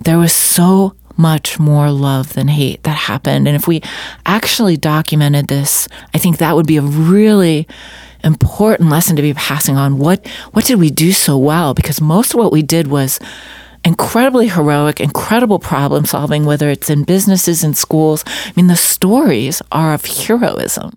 there was so much more love than hate that happened. And if we actually documented this, I think that would be a really important lesson to be passing on. What did we do so well? Because most of what we did was incredibly heroic, incredible problem solving, whether it's in businesses and schools. I mean, the stories are of heroism.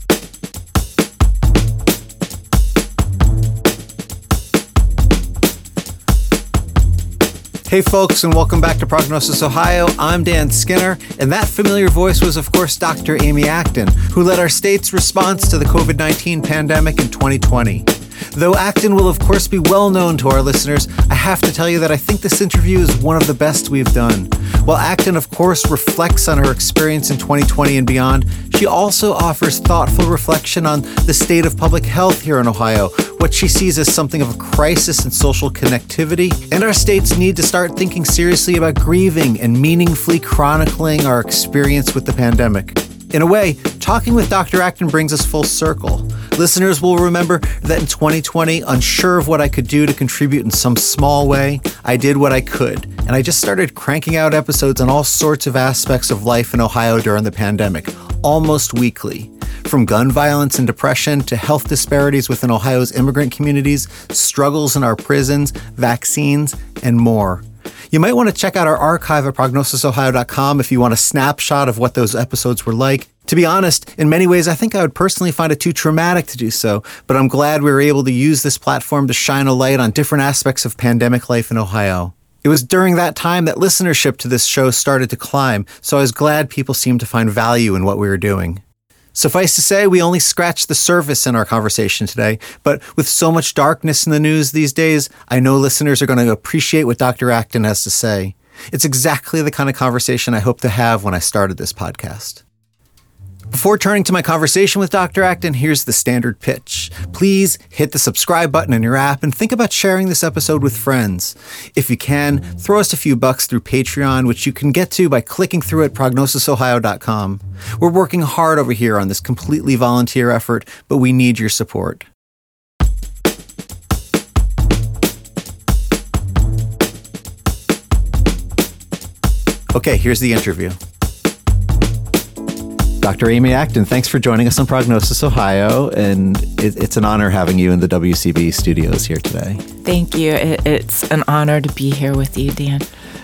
Hey folks, and welcome back to Prognosis Ohio. I'm Dan Skinner, and that familiar voice was, of course, Dr. Amy Acton, who led our state's response to the COVID-19 pandemic in 2020. Though Acton will, of course, be well known to our listeners, I have to tell you that I think this interview is one of the best we've done. While Acton, of course, reflects on her experience in 2020 and beyond, she also offers thoughtful reflection on the state of public health here in Ohio, what she sees as something of a crisis in social connectivity, and our state's need to start thinking seriously about grieving and meaningfully chronicling our experience with the pandemic. In a way, talking with Dr. Acton brings us full circle. Listeners will remember that in 2020, unsure of what I could do to contribute in some small way, I did what I could, and I just started cranking out episodes on all sorts of aspects of life in Ohio during the pandemic, almost weekly. From gun violence and depression to health disparities within Ohio's immigrant communities, struggles in our prisons, vaccines, and more. You might want to check out our archive at prognosisohio.com if you want a snapshot of what those episodes were like. To be honest, in many ways, I think I would personally find it too traumatic to do so, but I'm glad we were able to use this platform to shine a light on different aspects of pandemic life in Ohio. It was during that time that listenership to this show started to climb, so I was glad people seemed to find value in what we were doing. Suffice to say, we only scratched the surface in our conversation today, but with so much darkness in the news these days, I know listeners are going to appreciate what Dr. Acton has to say. It's exactly the kind of conversation I hoped to have when I started this podcast. Before turning to my conversation with Dr. Acton, here's the standard pitch. Please hit the subscribe button in your app and think about sharing this episode with friends. If you can, throw us a few bucks through Patreon, which you can get to by clicking through at prognosisohio.com. We're working hard over here on this completely volunteer effort, but we need your support. Okay, here's the interview. Dr. Amy Acton, thanks for joining us on Prognosis Ohio, and it's an honor having you in the WCB studios here today. Thank you. It's an honor to be here with you, Dan.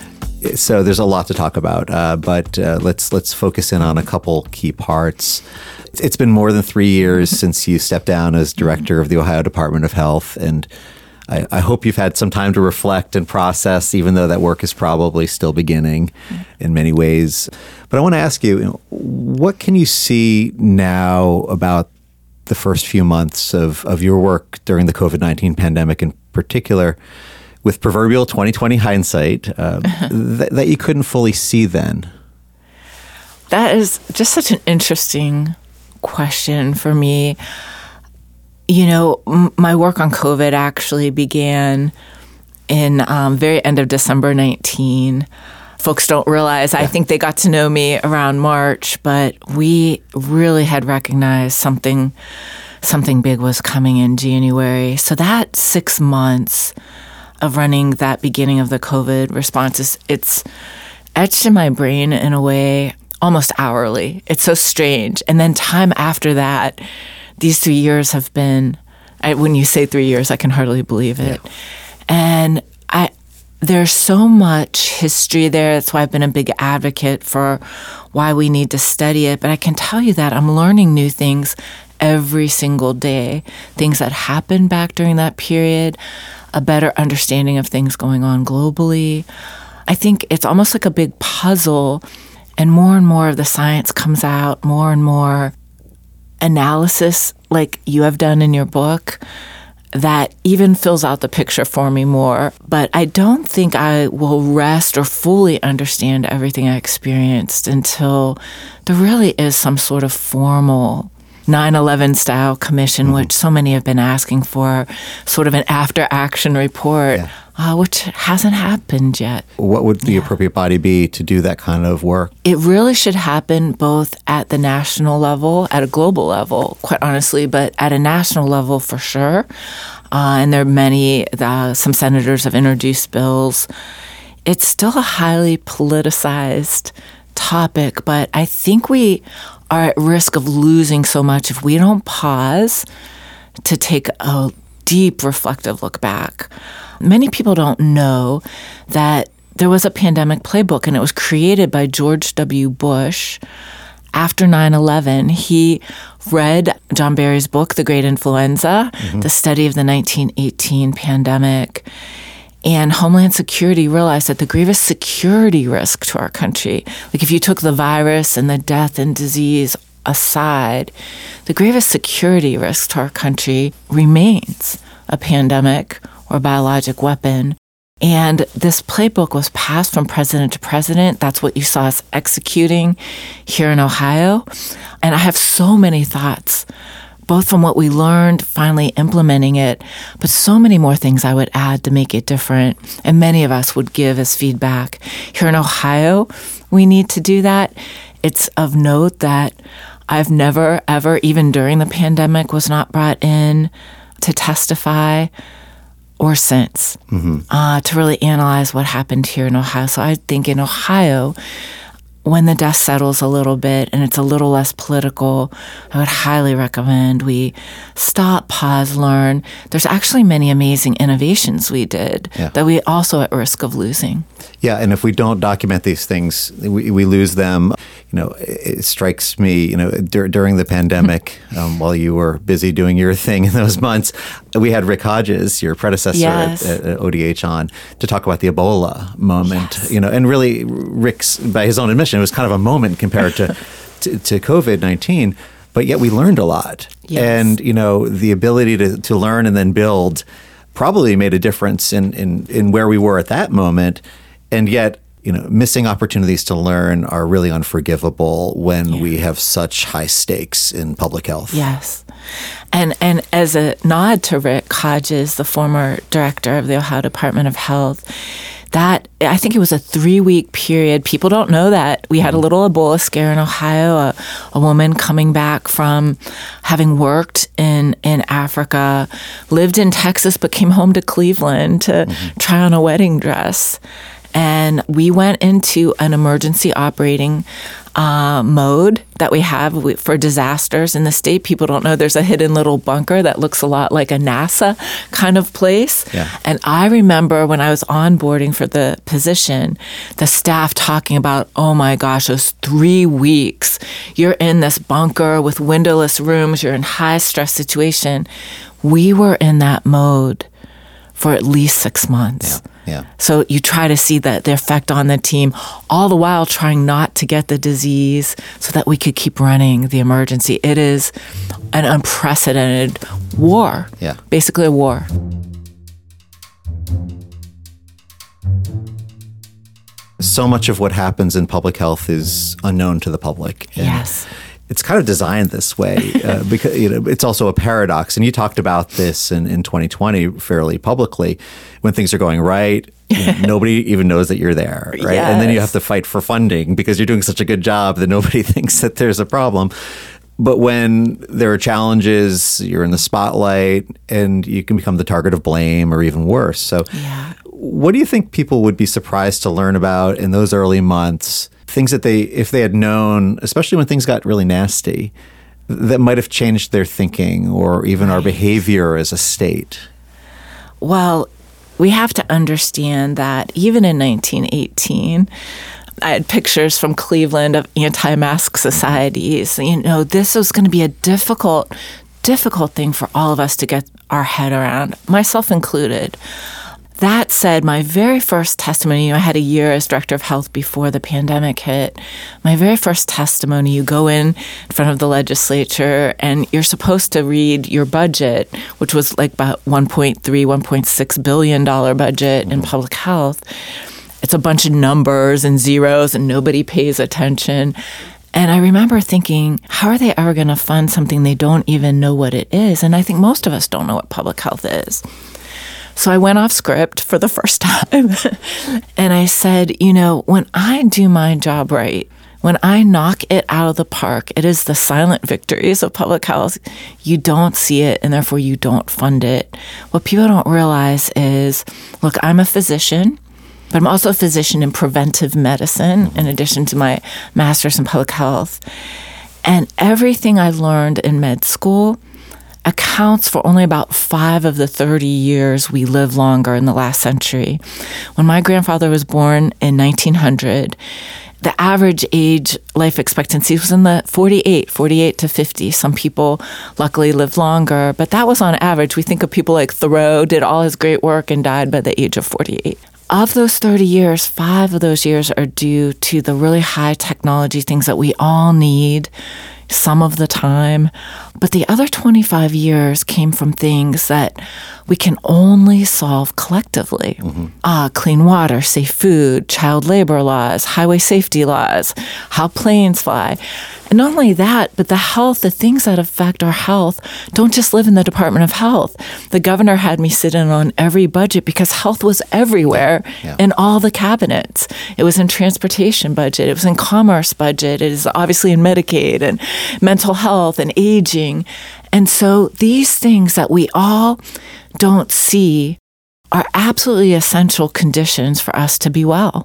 So there's a lot to talk about, but let's focus in on a couple key parts. It's been more than 3 years since you stepped down as director of the Ohio Department of Health, and I hope you've had some time to reflect and process, even though that work is probably still beginning in many ways. But I want to ask you, what can you see now about the first few months of your work during the COVID-19 pandemic in particular, with proverbial 2020 hindsight, that you couldn't fully see then? That is just such an interesting question for me. You know, my work on COVID actually began in very end of December 19. Folks don't realize, I think they got to know me around March, but we really had recognized something big was coming in January. So that 6 months of running that beginning of the COVID response, it's etched in my brain in a way almost hourly. It's so strange. And then time after that, these 3 years have been, when you say 3 years, I can hardly believe it. Yeah. And there's so much history there. That's why I've been a big advocate for why we need to study it. But I can tell you that I'm learning new things every single day, things that happened back during that period, a better understanding of things going on globally. I think it's almost like a big puzzle, and more of the science comes out, more and more analysis like you have done in your book that even fills out the picture for me more. But I don't think I will rest or fully understand everything I experienced until there really is some sort of formal 9/11 style commission, which so many have been asking for, sort of an after action report, which hasn't happened yet. What would the appropriate body be to do that kind of work? It really should happen both at the national level, at a global level, quite honestly, but at a national level for sure. And there are some senators have introduced bills it's still a highly politicized topic, but I think we are at risk of losing so much if we don't pause to take a deep reflective look back. Many people don't know that there was a pandemic playbook, and it was created by George W. Bush after 9/11. He read John Barry's book, The Great Influenza, the study of the 1918 pandemic. And Homeland Security realized that the grievous security risk to our country, like if you took the virus and the death and disease aside, the grievous security risk to our country remains a pandemic or biologic weapon. And this playbook was passed from president to president. That's what you saw us executing here in Ohio. And I have so many thoughts, both from what we learned, finally implementing it, but so many more things I would add to make it different. And many of us would give as feedback. Here in Ohio, we need to do that. It's of note that I've never, ever, even during the pandemic, was not brought in to testify or since to really analyze what happened here in Ohio. So I think in Ohio, when the dust settles a little bit and it's a little less political, I would highly recommend we stop, pause, learn. There's actually many amazing innovations we did that we also at risk of losing. Yeah, and if we don't document these things, we lose them. You know, it strikes me, you know, during the pandemic, while you were busy doing your thing in those months, we had Rick Hodges, your predecessor at ODH, on to talk about the Ebola moment. You know, and really, Rick's, by his own admission, it was kind of a moment compared to COVID-19, but yet we learned a lot. And, you know, the ability to learn and then build probably made a difference in where we were at that moment. And yet, you know, missing opportunities to learn are really unforgivable when we have such high stakes in public health. Yes. And as a nod to Rick Hodges, the former director of the Ohio Department of Health, that I think it was a 3-week period. People don't know that. We had a little Ebola scare in Ohio, a woman coming back from having worked in Africa, lived in Texas, but came home to Cleveland to try on a wedding dress. And we went into an emergency operating mode that we have for disasters in the state. People don't know there's a hidden little bunker that looks a lot like a NASA kind of place. And I remember when I was onboarding for the position, the staff talking about, oh my gosh, those 3 weeks, you're in this bunker with windowless rooms, you're in high stress situation. We were in that mode for at least 6 months. So you try to see the effect on the team, all the while trying not to get the disease so that we could keep running the emergency. It is an unprecedented war, basically a war. So much of what happens in public health is unknown to the public. And it's kind of designed this way because it's also a paradox. And you talked about this in 2020 fairly publicly. When things are going right, nobody even knows that you're there, right? And then you have to fight for funding because you're doing such a good job that nobody thinks that there's a problem. But when there are challenges, you're in the spotlight and you can become the target of blame or even worse. So what do you think people would be surprised to learn about in those early months? Things that if they had known, especially when things got really nasty, that might have changed their thinking or even our behavior as a state? Well, we have to understand that even in 1918, I had pictures from Cleveland of anti-mask societies. You know, this was going to be a difficult thing for all of us to get our head around, myself included. That said, my very first testimony, I had a year as director of health before the pandemic hit. My very first testimony, you go in front of the legislature and you're supposed to read your budget, which was like about $1.6 billion budget in public health. It's a bunch of numbers and zeros and nobody pays attention. And I remember thinking, how are they ever going to fund something they don't even know what it is? And I think most of us don't know what public health is. So I went off script for the first time and I said, you know, when I do my job right, when I knock it out of the park, it is the silent victories of public health. You don't see it and therefore you don't fund it. What people don't realize is, look, I'm a physician. But I'm also a physician in preventive medicine, in addition to my master's in public health. And everything I learned in med school accounts for only about 5 of the 30 years we live longer in the last century. When my grandfather was born in 1900, the average age life expectancy was in the 48 to 50. Some people luckily lived longer, but that was on average. We think of people like Thoreau, did all his great work and died by the age of 48. Of those 30 years, 5 of those years are due to the really high technology things that we all need some of the time. But the other 25 years came from things that we can only solve collectively. Clean water, safe food, child labor laws, highway safety laws, how planes fly. And not only that, but the health, the things that affect our health don't just live in the Department of Health. The governor had me sit in on every budget because health was everywhere in all the cabinets. It was in transportation budget. It was in commerce budget. It is obviously in Medicaid and mental health and aging. And so these things that we all don't see are absolutely essential conditions for us to be well.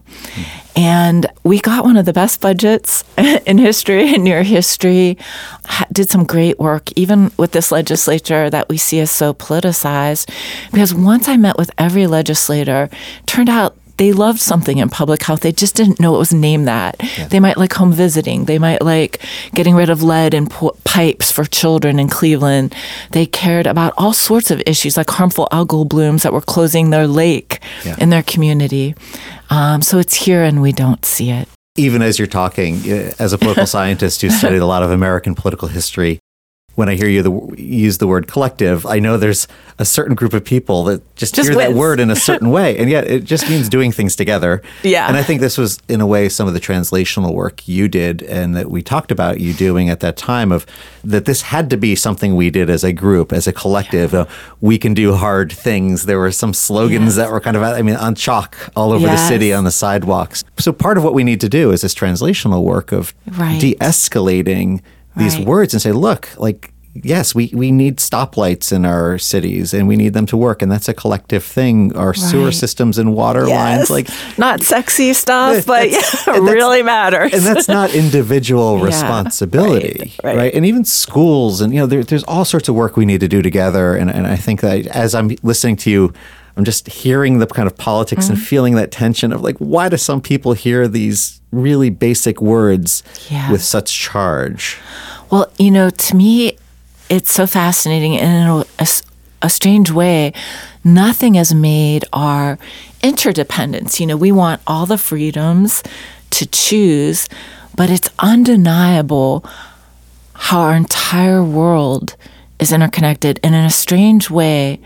And we got one of the best budgets in history, in near history, did some great work, even with this legislature that we see as so politicized. Because once I met with every legislator, turned out they loved something in public health. They just didn't know it was named that. Yeah. They might like home visiting. They might like getting rid of lead in pipes for children in Cleveland. They cared about all sorts of issues like harmful algal blooms that were closing their lake in their community. So it's here and we don't see it. Even as you're talking, as a political scientist who studied a lot of American political history, when I hear you use the word collective, I know there's a certain group of people that just hear that word in a certain way. And yet it just means doing things together. Yeah. And I think this was, in a way, some of the translational work you did and that we talked about you doing at that time of that this had to be something we did as a group, as a collective. We can do hard things. There were some slogans that were kind of, on chalk all over the city on the sidewalks. So part of what we need to do is this translational work of de-escalating these words and say, look, yes, we need stoplights in our cities and we need them to work. And that's a collective thing. Our sewer systems and water lines, not sexy stuff, but it really matters. And that's not individual responsibility, right? And even schools and, there's all sorts of work we need to do together. And I think that as I'm listening to you, I'm just hearing the kind of politics and feeling that tension of why do some people hear these really basic words with such charge? Well, to me, it's so fascinating. And in a strange way, nothing has made our interdependence. We want all the freedoms to choose, but it's undeniable how our entire world is interconnected. And in a strange way,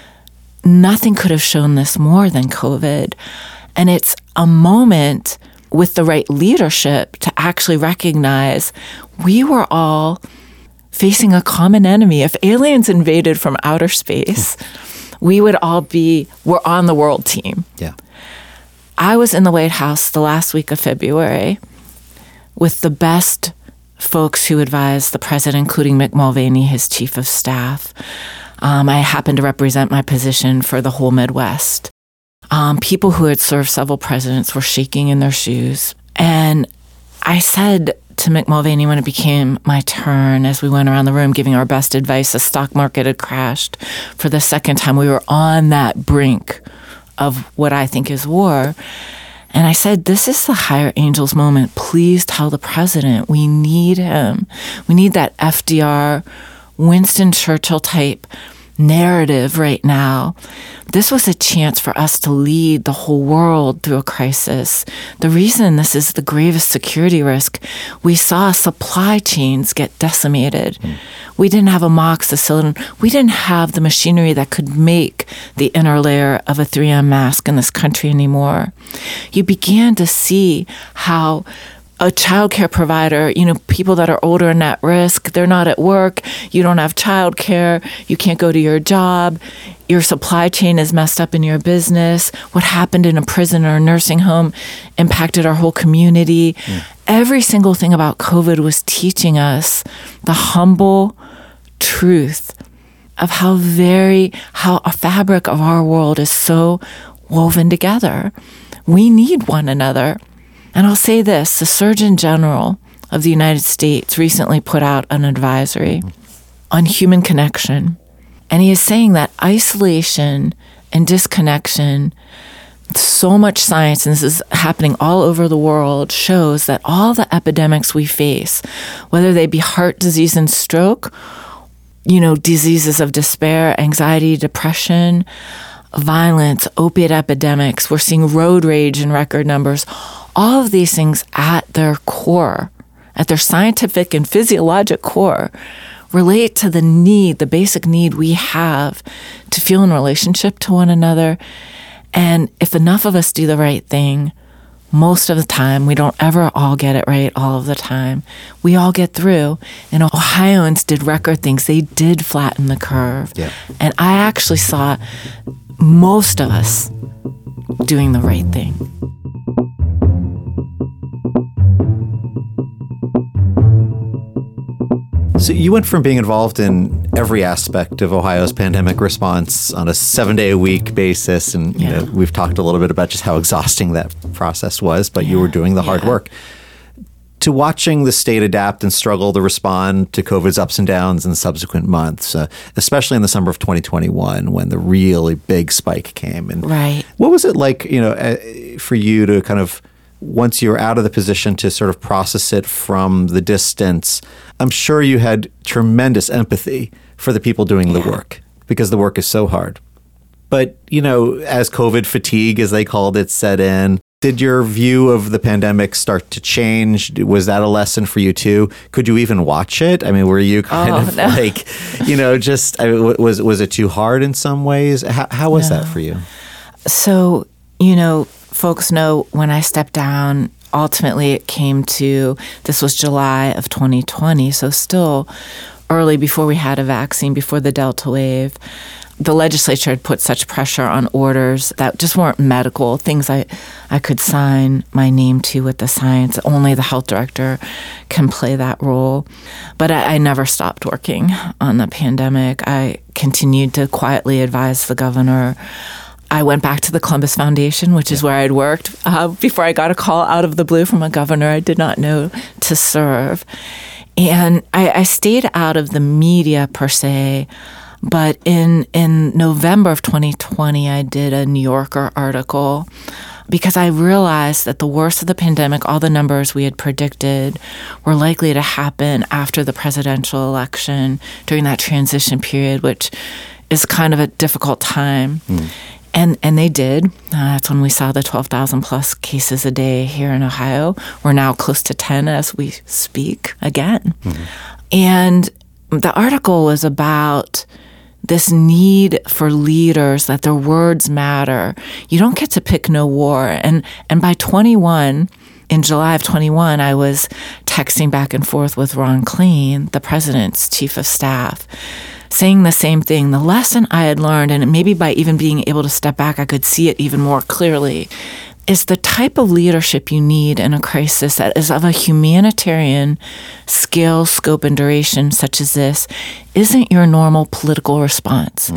nothing could have shown this more than COVID. And it's a moment with the right leadership to actually recognize we were all facing a common enemy. If aliens invaded from outer space, we would all we're on the world team. Yeah. I was in the White House the last week of February with the best folks who advised the president, including Mick Mulvaney, his chief of staff. I happened to represent my position for the whole Midwest. People who had served several presidents were shaking in their shoes. And I said to Mick Mulvaney when it became my turn, as we went around the room giving our best advice, the stock market had crashed for the second time. We were on that brink of what I think is war. And I said, this is the higher angels moment. Please tell the president we need him. We need that FDR, Winston Churchill type narrative right now. This was a chance for us to lead the whole world through a crisis. The reason this is the gravest security risk, we saw supply chains get decimated. We didn't have amoxicillin. We didn't have the machinery that could make the inner layer of a 3M mask in this country anymore. You began to see how a childcare provider, people that are older and at risk, they're not at work, you don't have childcare, you can't go to your job, your supply chain is messed up in your business. What happened in a prison or a nursing home impacted our whole community. Every single thing about COVID was teaching us the humble truth of how a fabric of our world is so woven together. we need one another. And I'll say this, the Surgeon General of the United States recently put out an advisory on human connection. And he is saying that isolation and disconnection, so much science, and this is happening all over the world, shows that all the epidemics we face, whether they be heart disease and stroke, diseases of despair, anxiety, depression, violence, opiate epidemics, we're seeing road rage in record numbers, all of these things at their core, at their scientific and physiologic core, relate to the basic need we have to feel in relationship to one another. And if enough of us do the right thing, most of the time, we don't ever all get it right all of the time, we all get through. And Ohioans did record things. They did flatten the curve. Yeah. And I actually saw most of us doing the right thing. So you went from being involved in every aspect of Ohio's pandemic response on a 7-day-a-week basis, and we've talked a little bit about just how exhausting that process was, but you were doing the hard work, to watching the state adapt and struggle to respond to COVID's ups and downs in subsequent months, especially in the summer of 2021 when the really big spike came. And right. What was it like, for you to kind of, once you were out of the position to sort of process it from the distance? I'm sure you had tremendous empathy for the people doing the work, because the work is so hard. But, as COVID fatigue, as they called it, set in, did your view of the pandemic start to change? Was that a lesson for you too? Could you even watch it? I mean, were you like, was it too hard in some ways? How was that for you? So, folks know when I stepped down, ultimately it came to, this was July of 2020, so still early before we had a vaccine, before the Delta wave. The legislature had put such pressure on orders that just weren't medical, things I could sign my name to with the science. Only the health director can play that role. But I never stopped working on the pandemic. I continued to quietly advise the governor. I went back to the Columbus Foundation, which is where I'd worked before I got a call out of the blue from a governor I did not know to serve. And I stayed out of the media per se, but in November of 2020, I did a New Yorker article because I realized that the worst of the pandemic, all the numbers we had predicted, were likely to happen after the presidential election during that transition period, which is kind of a difficult time. And they did. That's when we saw the 12,000 plus cases a day here in Ohio. We're now close to 10 as we speak again. And the article was about this need for leaders, that their words matter. You don't get to pick no war. And by 21, in July of 21, I was texting back and forth with Ron Klain, the president's chief of staff, saying the same thing. The lesson I had learned, and maybe by even being able to step back, I could see it even more clearly, is the type of leadership you need in a crisis that is of a humanitarian scale, scope, and duration such as this isn't your normal political response.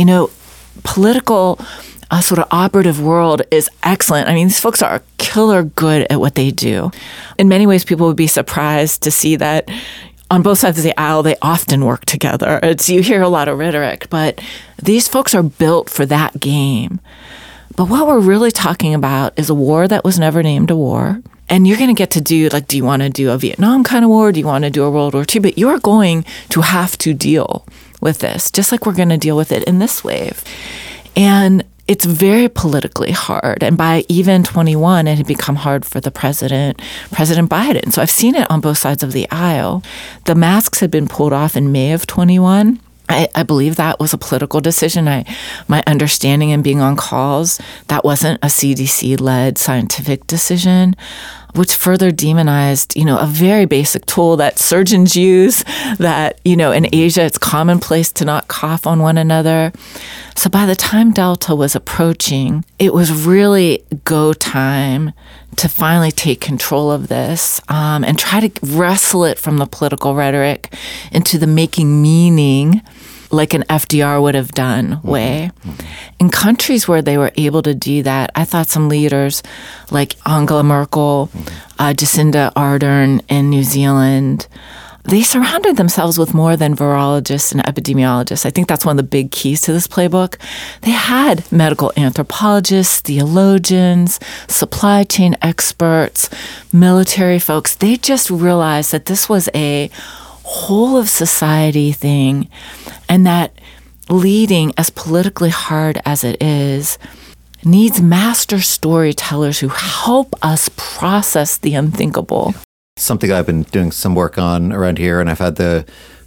Political sort of operative world is excellent. I mean, these folks are killer good at what they do. In many ways, people would be surprised to see that on both sides of the aisle, they often work together. You hear a lot of rhetoric, but these folks are built for that game. But what we're really talking about is a war that was never named a war. And you're going to get to do, do you want to do a Vietnam kind of war? Do you want to do a World War II? But you're going to have to deal with this, just like we're going to deal with it in this wave. And it's very politically hard. And by even 21, it had become hard for the President Biden. So I've seen it on both sides of the aisle. The masks had been pulled off in May of 21. I believe that was a political decision. My understanding in being on calls, that wasn't a CDC-led scientific decision, which further demonized, a very basic tool that surgeons use, that, in Asia, it's commonplace to not cough on one another. So by the time Delta was approaching, it was really go time to finally take control of this and try to wrestle it from the political rhetoric into the making meaning like an FDR would have done way. In countries where they were able to do that, I thought some leaders like Angela Merkel, Jacinda Ardern in New Zealand, they surrounded themselves with more than virologists and epidemiologists. I think that's one of the big keys to this playbook. They had medical anthropologists, theologians, supply chain experts, military folks. They just realized that this was a whole of society thing, and that leading, as politically hard as it is, needs master storytellers who help us process the unthinkable. Something I've been doing some work on around here, and I've had the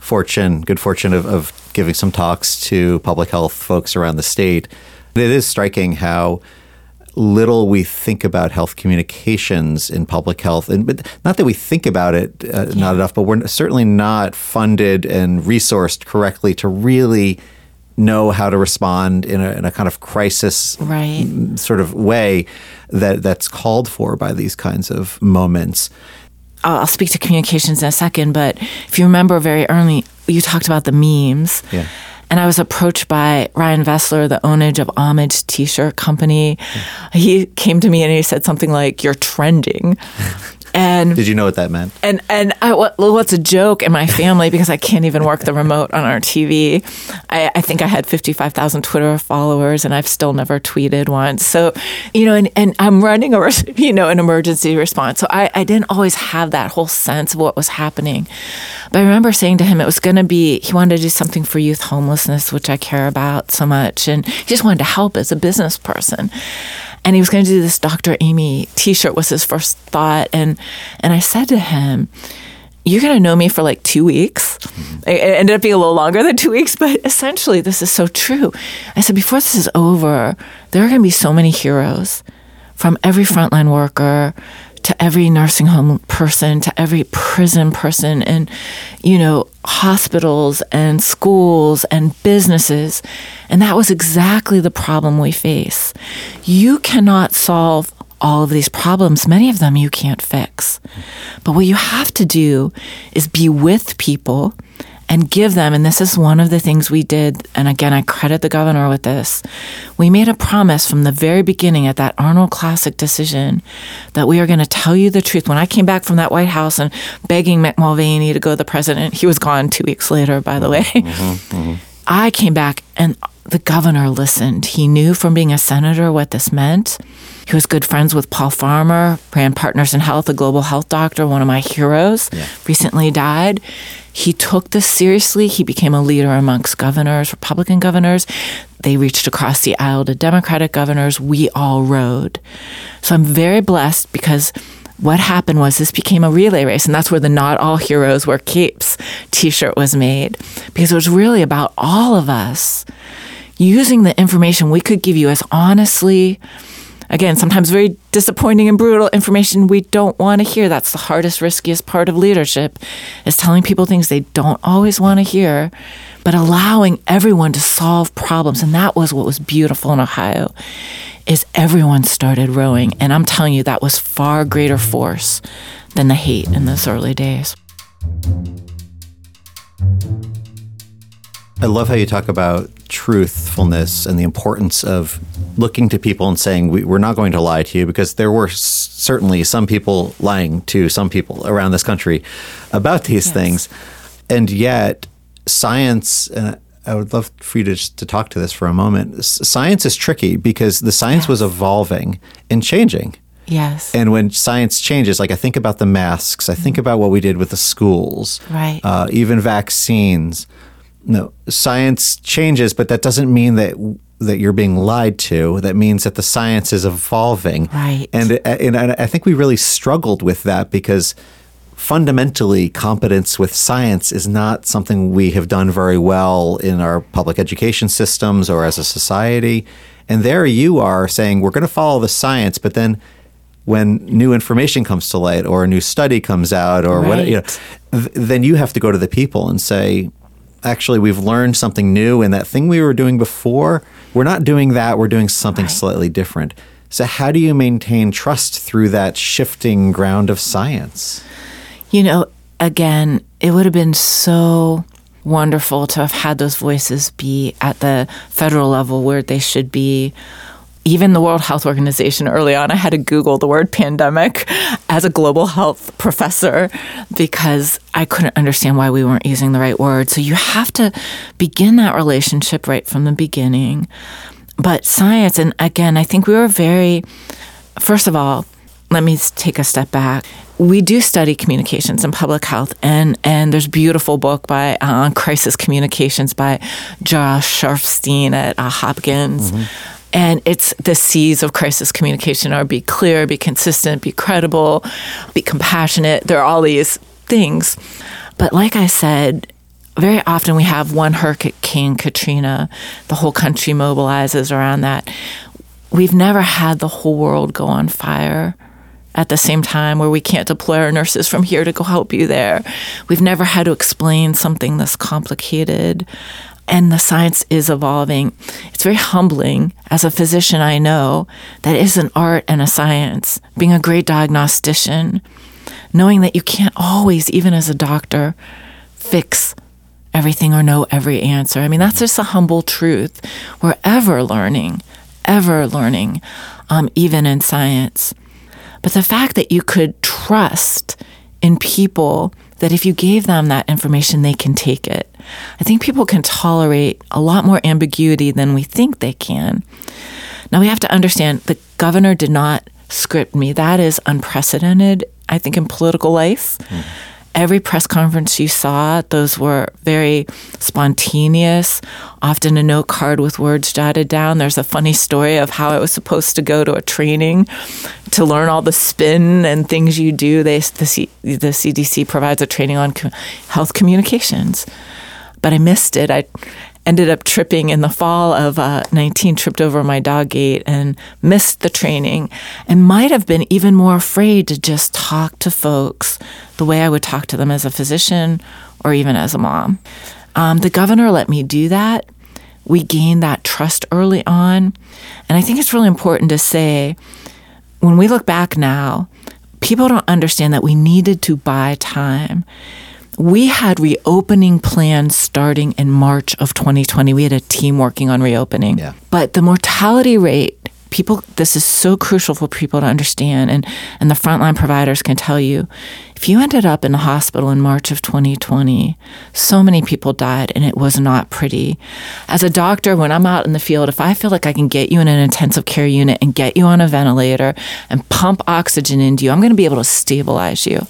good fortune of giving some talks to public health folks around the state. It is striking how little we think about health communications in public health. But not that we think about it not enough, but we're certainly not funded and resourced correctly to really know how to respond in a kind of crisis sort of way that's called for by these kinds of moments. I'll speak to communications in a second, but if you remember very early, you talked about the memes. Yeah. And I was approached by Ryan Vessler, the owner of Homage T-shirt company. Yeah. He came to me and he said something like, "You're trending." And did you know what that meant? And what's a joke in my family, because I can't even work the remote on our TV. I think I had 55,000 Twitter followers, and I've still never tweeted once. So, and I'm running an emergency response. So I didn't always have that whole sense of what was happening. But I remember saying to him, it was going to be, he wanted to do something for youth homelessness, which I care about so much. And he just wanted to help as a business person. And he was going to do this Dr. Amy T-shirt was his first thought. And I said to him, "You're going to know me for like 2 weeks." It ended up being a little longer than 2 weeks, but essentially this is so true. I said, before this is over, there are going to be so many heroes, from every frontline worker to every nursing home person, to every prison person, and, hospitals and schools and businesses. And that was exactly the problem we face. You cannot solve all of these problems. Many of them you can't fix. But what you have to do is be with people and give them, and this is one of the things we did, and again, I credit the governor with this. We made a promise from the very beginning at that Arnold Classic decision that we are going to tell you the truth. When I came back from that White House and begging Mick Mulvaney to go to the president, he was gone 2 weeks later, by the way. I came back and the governor listened. He knew from being a senator what this meant. He was good friends with Paul Farmer, ran Partners in Health, a global health doctor, one of my heroes, recently died. He took this seriously. He became a leader amongst governors, Republican governors. They reached across the aisle to Democratic governors. We all rode. So I'm very blessed, because what happened was this became a relay race, and that's where the Not All Heroes Wear Capes T-shirt was made, because it was really about all of us using the information we could give you as honestly, again, sometimes very disappointing and brutal information we don't want to hear. That's the hardest, riskiest part of leadership, is telling people things they don't always want to hear, but allowing everyone to solve problems. And that was what was beautiful in Ohio, is everyone started rowing. And I'm telling you, that was far greater force than the hate in those early days. I love how you talk about truthfulness and the importance of looking to people and saying, we're not going to lie to you, because there were certainly some people lying to some people around this country about these things. And yet science, and I would love for you to talk to this for a moment. Science is tricky, because the science was evolving and changing. Yes. And when science changes, like I think about the masks, I think about what we did with the schools, even vaccines. No, science changes, but that doesn't mean that you're being lied to. That means that the science is evolving. Right. And I think we really struggled with that, because fundamentally, competence with science is not something we have done very well in our public education systems or as a society. And there you are saying, we're going to follow the science, but then when new information comes to light, or a new study comes out, or then you have to go to the people and say, actually, we've learned something new, and that thing we were doing before, we're not doing that, we're doing something slightly different. So how do you maintain trust through that shifting ground of science? Again, it would have been so wonderful to have had those voices be at the federal level where they should be. Even the World Health Organization early on, I had to Google the word pandemic as a global health professor because I couldn't understand why we weren't using the right word. So you have to begin that relationship right from the beginning. But science, and again, I think we were first of all, let me take a step back. We do study communications and public health, and there's a beautiful book on crisis communications by Josh Sharfstein at Hopkins. Mm-hmm. And it's the C's of crisis communication are be clear, be consistent, be credible, be compassionate. There are all these things. But like I said, very often we have one Hurricane Katrina. The whole country mobilizes around that. We've never had the whole world go on fire at the same time where we can't deploy our nurses from here to go help you there. We've never had to explain something this complicated. And the science is evolving. It's very humbling. As a physician, I know that is an art and a science. Being a great diagnostician, knowing that you can't always, even as a doctor, fix everything or know every answer. I mean, that's just a humble truth. We're ever learning, even in science. But the fact that you could trust in people that if you gave them that information, they can take it. I think people can tolerate a lot more ambiguity than we think they can. Now, we have to understand the governor did not script me. That is unprecedented, I think, in political life. Mm. Every press conference you saw, those were very spontaneous, often a note card with words jotted down. There's a funny story of how I was supposed to go to a training to learn all the spin and things you do. The CDC provides a training on health communications, but I missed it. I ended up tripping in the fall of 19, tripped over my dog gate and missed the training and might have been even more afraid to just talk to folks the way I would talk to them as a physician or even as a mom. The governor let me do that. We gained that trust early on. And I think it's really important to say, when we look back now, people don't understand that we needed to buy time. We had reopening plans starting in March of 2020. We had a team working on reopening. Yeah. But the mortality rate, this is so crucial for people to understand, and the frontline providers can tell you, if you ended up in the hospital in March of 2020, so many people died, and it was not pretty. As a doctor, when I'm out in the field, if I feel like I can get you in an intensive care unit and get you on a ventilator and pump oxygen into you, I'm going to be able to stabilize you.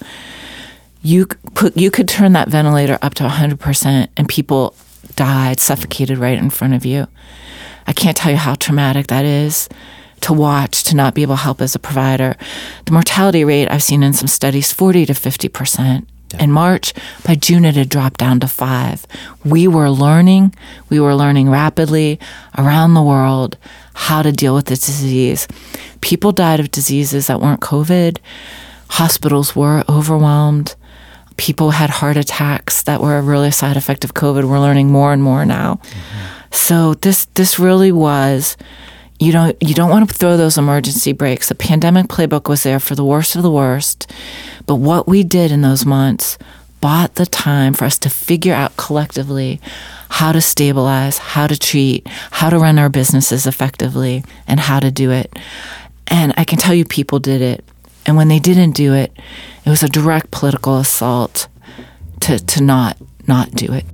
You could turn that ventilator up to 100% and people died, suffocated right in front of you. I can't tell you how traumatic that is to watch, to not be able to help as a provider. The mortality rate I've seen in some studies, 40 to 50%. Yeah. In March, by June, it had dropped down to 5%. We were learning rapidly around the world how to deal with this disease. People died of diseases that weren't COVID. Hospitals were overwhelmed. People had heart attacks that were really a side effect of COVID. We're learning more and more now. Mm-hmm. So this really was, you don't want to throw those emergency brakes. The pandemic playbook was there for the worst of the worst. But what we did in those months bought the time for us to figure out collectively how to stabilize, how to treat, how to run our businesses effectively, and how to do it. And I can tell you people did it. And when they didn't do it, it was a direct political assault to not do it.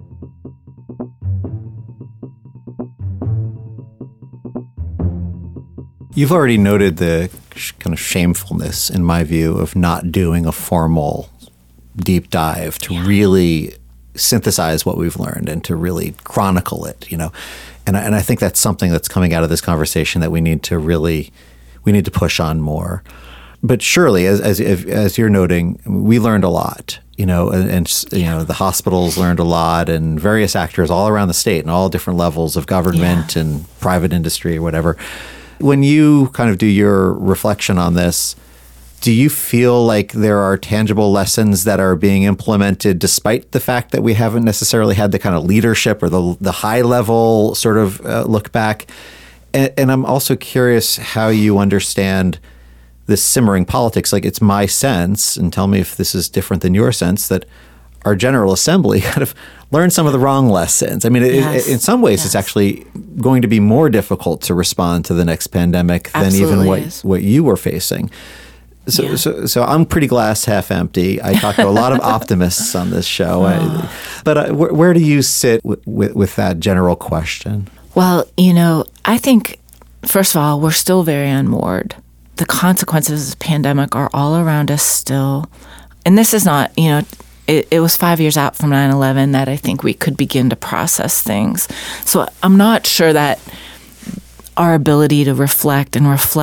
You've already noted the kind of shamefulness, in my view, of not doing a formal deep dive to really synthesize what we've learned and to really chronicle it, And I think that's something that's coming out of this conversation that we need to push on more. But surely, as you're noting, we learned a lot, and the hospitals learned a lot, and various actors all around the state and all different levels of government and private industry or whatever. When you kind of do your reflection on this, do you feel like there are tangible lessons that are being implemented despite the fact that we haven't necessarily had the kind of leadership or the high level sort of look back? And I'm also curious how you understand this simmering politics. Like, it's my sense, and tell me if this is different than your sense, that our General Assembly kind of learned some of the wrong lessons. I mean, in some ways, it's actually going to be more difficult to respond to the next pandemic than even what you were facing. So I'm pretty glass half empty. I talk to a lot of optimists on this show. But where do you sit with that general question? Well, I think, first of all, we're still very unmoored. The consequences of the pandemic are all around us still. And this is not, it was 5 years out from 9/11 that I think we could begin to process things. So I'm not sure that our ability to reflect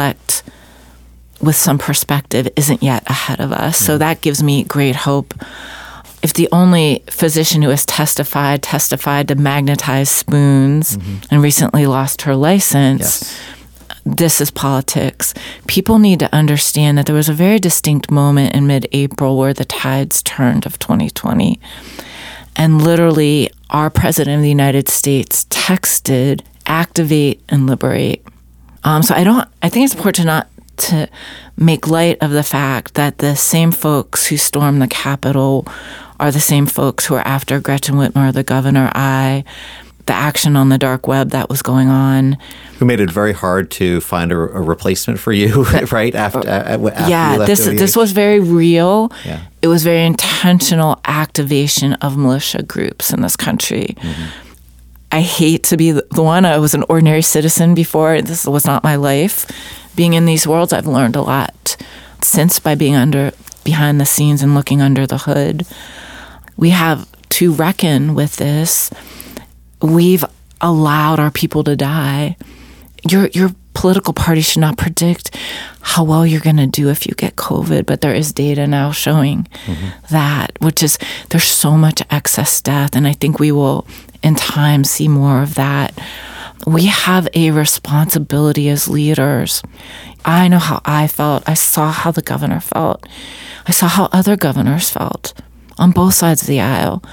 with some perspective isn't yet ahead of us. So that gives me great hope. If the only physician who has testified to magnetize spoons and recently lost her license, this is politics. People need to understand that there was a very distinct moment in mid-April where the tides turned of 2020. And literally, our president of the United States texted, "Activate and liberate." So I think it's important not to make light of the fact that the same folks who stormed the Capitol are the same folks who are after Gretchen Whitmer, the governor, the action on the dark web that was going on. Who made it very hard to find a replacement for you, right? After you left this was very real. Yeah. It was very intentional activation of militia groups in this country. I hate to be the one. I was an ordinary citizen before. This was not my life. Being in these worlds, I've learned a lot since by being behind the scenes and looking under the hood. We have to reckon with this. We've allowed our people to die. Your political party should not predict how well you're going to do if you get COVID, but there is data now showing that, which is there's so much excess death, and I think we will in time see more of that. We have a responsibility as leaders. I know how I felt. I saw how the governor felt. I saw how other governors felt on both sides of the aisle.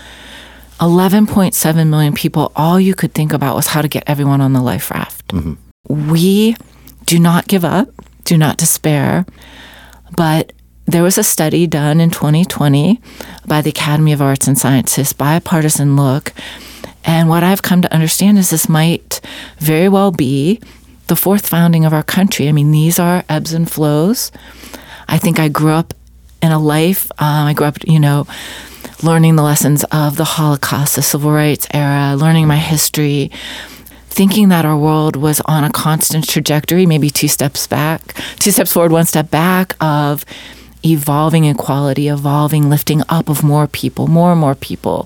11.7 million people, all you could think about was how to get everyone on the life raft. We do not give up, do not despair, but there was a study done in 2020 by the Academy of Arts and Sciences, bipartisan look, and what I've come to understand is this might very well be the fourth founding of our country. I mean, these are ebbs and flows. I think I grew up in a life, learning the lessons of the Holocaust, the Civil Rights era, learning my history, thinking that our world was on a constant trajectory, maybe two steps forward, one step back, of evolving equality, lifting up of more and more people.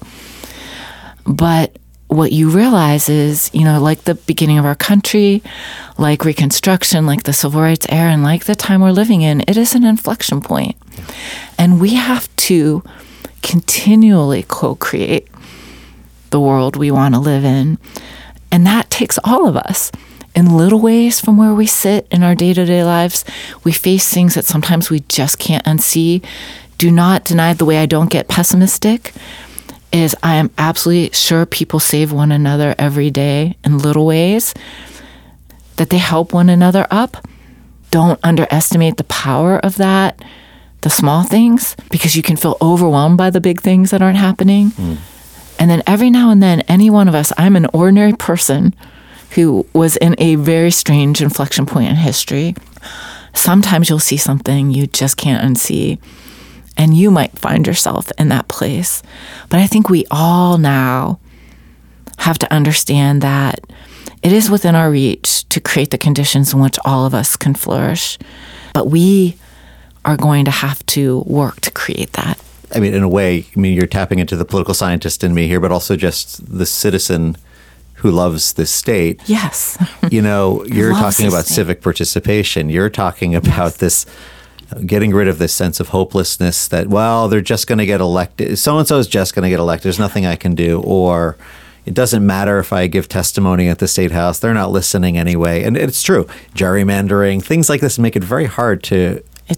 But what you realize is, like the beginning of our country, like Reconstruction, like the Civil Rights era, and like the time we're living in, it is an inflection point. And we have to continually co-create the world we want to live in. And that takes all of us. In little ways from where we sit in our day-to-day lives, we face things that sometimes we just can't unsee. Do not deny the way I don't get pessimistic is I am absolutely sure people save one another every day in little ways, that they help one another up. Don't underestimate the power of that, the small things, because you can feel overwhelmed by the big things that aren't happening. And then every now and then, any one of us, I'm an ordinary person who was in a very strange inflection point in history. Sometimes you'll see something you just can't unsee, and you might find yourself in that place. But I think we all now have to understand that it is within our reach to create the conditions in which all of us can flourish. But we are going to have to work to create that. I mean, in a way, you're tapping into the political scientist in me here, but also just the citizen who loves this state. Yes. You're talking about civic participation. You're talking about this, getting rid of this sense of hopelessness that, well, they're just going to get elected. So-and-so is just going to get elected. There's nothing I can do. Or it doesn't matter if I give testimony at the State House. They're not listening anyway. And it's true. Gerrymandering, things like this make it very hard to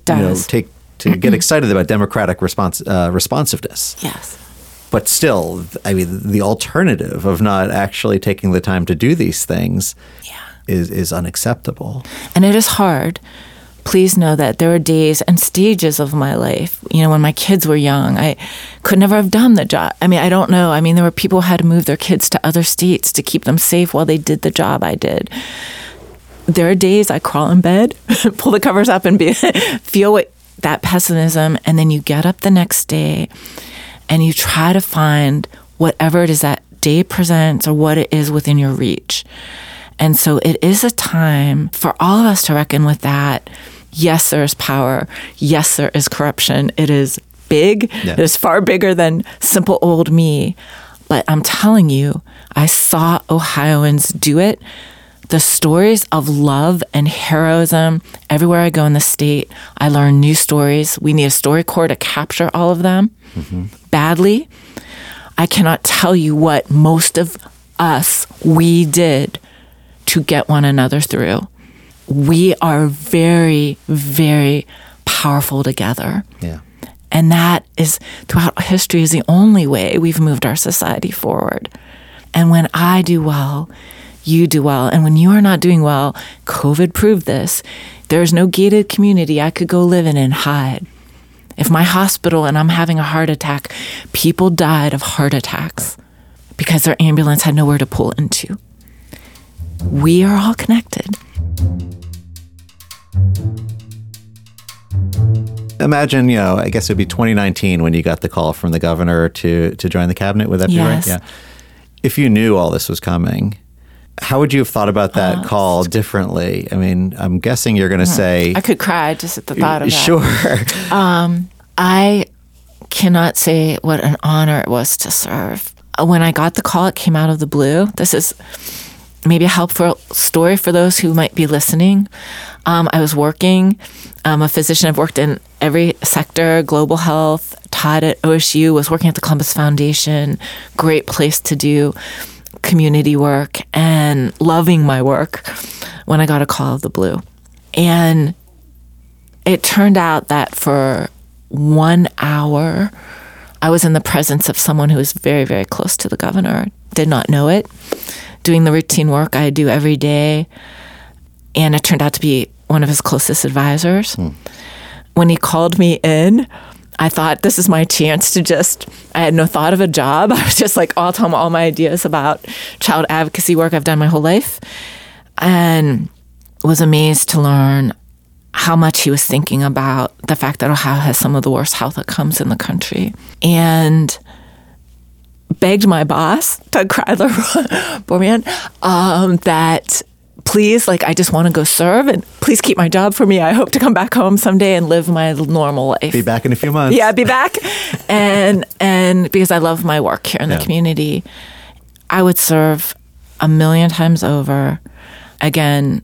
get excited about democratic responsiveness. Yes. But still, the alternative of not actually taking the time to do these things is unacceptable. And it is hard. please know that there are days and stages of my life, when my kids were young, I could never have done the job. I mean, I don't know. I mean, there were people who had to move their kids to other states to keep them safe while they did the job I did. There are days I crawl in bed, pull the covers up and feel that pessimism. And then you get up the next day and you try to find whatever it is that day presents or what it is within your reach. And so it is a time for all of us to reckon with that. Yes, there is power. Yes, there is corruption. It is big. Yeah. It is far bigger than simple old me. But I'm telling you, I saw Ohioans do it. The stories of love and heroism, everywhere I go in the state, I learn new stories. We need a story corps to capture all of them badly. I cannot tell you what most of we did to get one another through. We are very, very powerful together. Yeah. And that is, throughout history, is the only way we've moved our society forward. And when I do well, you do well. And when you are not doing well, COVID proved this. There's no gated community I could go live in and hide. If my hospital and I'm having a heart attack, people died of heart attacks because their ambulance had nowhere to pull into. We are all connected. Imagine, I guess it would be 2019 when you got the call from the governor to join the cabinet. Would that be right? Yeah. If you knew all this was coming, how would you have thought about that call differently? I mean, I'm guessing you're going to say... I could cry just at the thought of that. Sure. I cannot say what an honor it was to serve. When I got the call, it came out of the blue. This is maybe a helpful story for those who might be listening. I was working. I'm a physician. I've worked in every sector, global health, taught at OSU, was working at the Columbus Foundation. Great place to do community work and loving my work when I got a call of the blue. And it turned out that for 1 hour, I was in the presence of someone who was very, very close to the governor, did not know it, doing the routine work I do every day. And it turned out to be one of his closest advisors. When he called me in, I thought, this is my chance to I had no thought of a job. I was just like, I'll tell him all my ideas about child advocacy work I've done my whole life. And was amazed to learn how much he was thinking about the fact that Ohio has some of the worst health outcomes in the country. And begged my boss, Doug Kreidler-Borman, that please, I just want to go serve and please keep my job for me. I hope to come back home someday and live my normal life. Be back in a few months. Yeah, be back. and because I love my work here in the community, I would serve 1,000,000 times over. Again,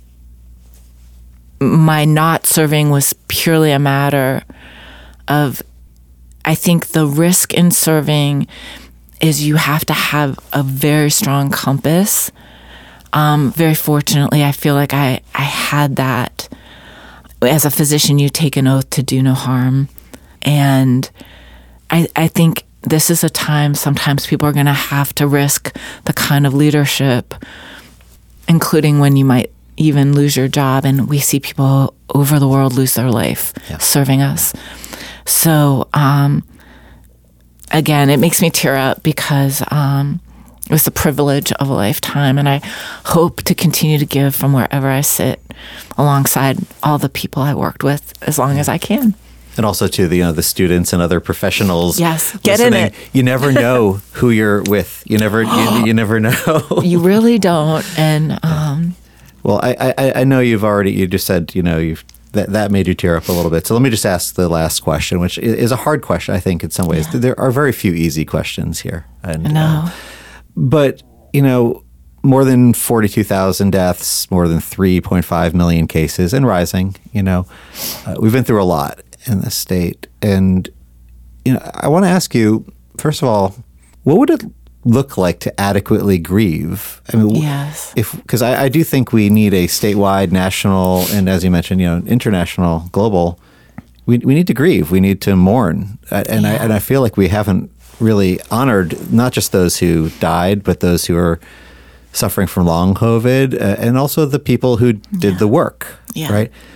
my not serving was purely a matter of, I think the risk in serving is you have to have a very strong compass. Very fortunately, I feel like I had that. As a physician, you take an oath to do no harm. And I think this is a time sometimes people are going to have to risk the kind of leadership, including when you might even lose your job. And we see people over the world lose their life serving us. So, again, it makes me tear up because it was the privilege of a lifetime. And I hope to continue to give from wherever I sit alongside all the people I worked with as long as I can. And also to the students and other professionals. Yes, get in it. You never know who you're with. You never know. You really don't. And well, I know you just said that made you tear up a little bit. So let me just ask the last question, which is a hard question, I think, in some ways. Yeah. There are very few easy questions here. And, no. But more than 42,000 deaths, more than 3.5 million cases, and rising. We've been through a lot in this state. And, I want to ask you, first of all, what would it look like to adequately grieve? I mean, yes. Because I do think we need a statewide, national, and as you mentioned, international, global. We need to grieve. We need to mourn. And I feel like we haven't really honored not just those who died, but those who are suffering from long COVID, and also the people who did the work, right?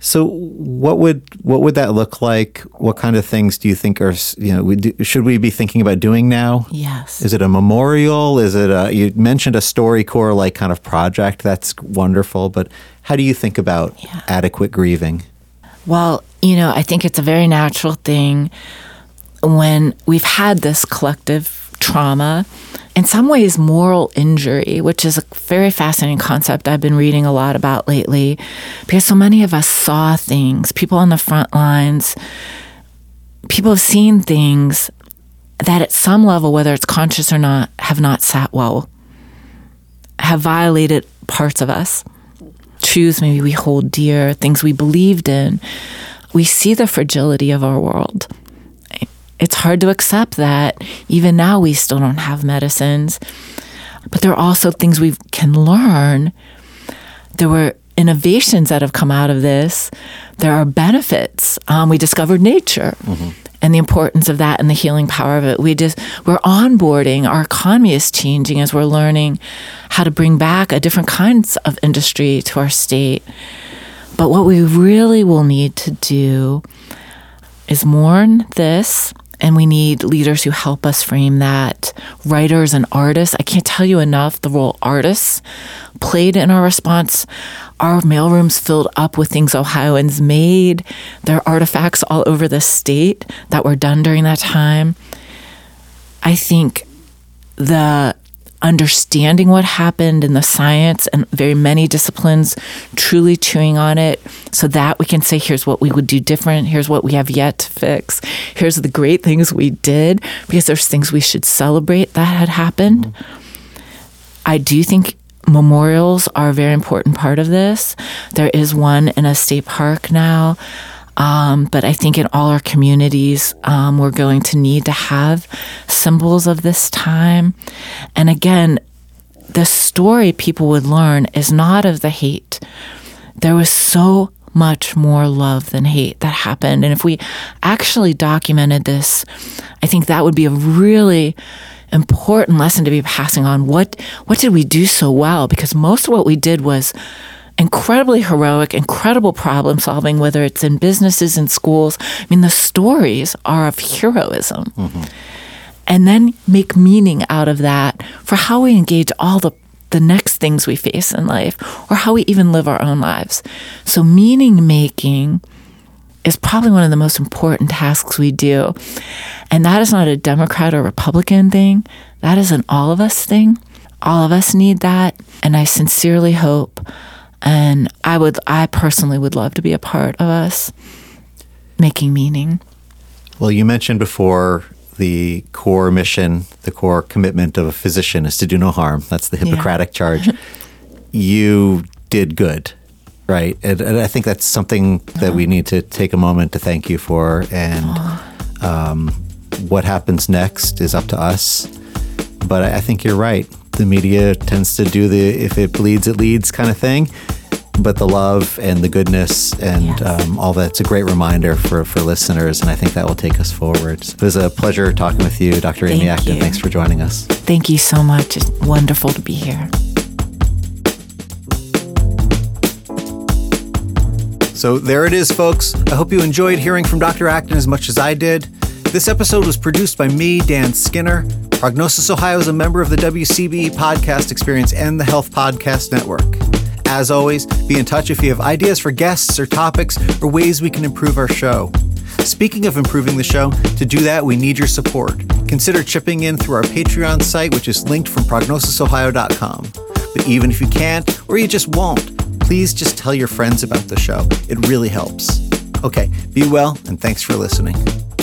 So what would that look like? What kind of things do you think are, should we be thinking about doing now? Yes. Is it a memorial? Is it you mentioned a StoryCorps like kind of project? That's wonderful. But how do you think about adequate grieving? Well, I think it's a very natural thing when we've had this collective trauma, in some ways moral injury, which is a very fascinating concept I've been reading a lot about lately, because so many of us saw things, people on the front lines, people have seen things that at some level, whether it's conscious or not, have not sat well, have violated parts of us, truths maybe we hold dear, things we believed in. We see the fragility of our world. It's hard to accept that even now we still don't have medicines. But there are also things we can learn. There were innovations that have come out of this. There are benefits. We discovered nature and the importance of that and the healing power of it. We're onboarding. Our economy is changing as we're learning how to bring back a different kinds of industry to our state. But what we really will need to do is mourn this. And we need leaders who help us frame that. Writers and artists. I can't tell you enough the role artists played in our response. Our mailrooms filled up with things Ohioans made. There are artifacts all over the state that were done during that time. I think the understanding what happened in the science and very many disciplines, truly chewing on it so that we can say, here's what we would do different. Here's what we have yet to fix. Here's the great things we did, because there's things we should celebrate that had happened. I do think memorials are a very important part of this. There is one in a state park now. But I think in all our communities, we're going to need to have symbols of this time. And again, the story people would learn is not of the hate. There was so much more love than hate that happened. And if we actually documented this, I think that would be a really important lesson to be passing on. What did we do so well? Because most of what we did was incredibly heroic, incredible problem solving, whether it's in businesses and schools. I mean, the stories are of heroism. And then make meaning out of that for how we engage all the next things we face in life, or how we even live our own lives. So meaning making is probably one of the most important tasks we do. And that is not a Democrat or Republican thing. That is an all of us thing. All of us need that. And I sincerely hope, and I personally would love to be a part of us making meaning. Well, you mentioned before the core mission, the core commitment of a physician is to do no harm. That's the Hippocratic charge. You did good, right? And I think that's something that we need to take a moment to thank you for. And what happens next is up to us. But I think you're right. The media tends to do the if it bleeds, it leads kind of thing. But the love and the goodness and all that's a great reminder for listeners, and I think that will take us forward. So it was a pleasure talking with you, Dr. Amy Acton. Thanks for joining us. Thank you so much. It's wonderful to be here. So there it is, folks. I hope you enjoyed hearing from Dr. Acton as much as I did. This episode was produced by me, Dan Skinner. Prognosis Ohio is a member of the WCBE Podcast Experience and the Health Podcast Network. As always, be in touch if you have ideas for guests or topics or ways we can improve our show. Speaking of improving the show, to do that, we need your support. Consider chipping in through our Patreon site, which is linked from prognosisohio.com. But even if you can't, or you just won't, please just tell your friends about the show. It really helps. Okay, be well, and thanks for listening.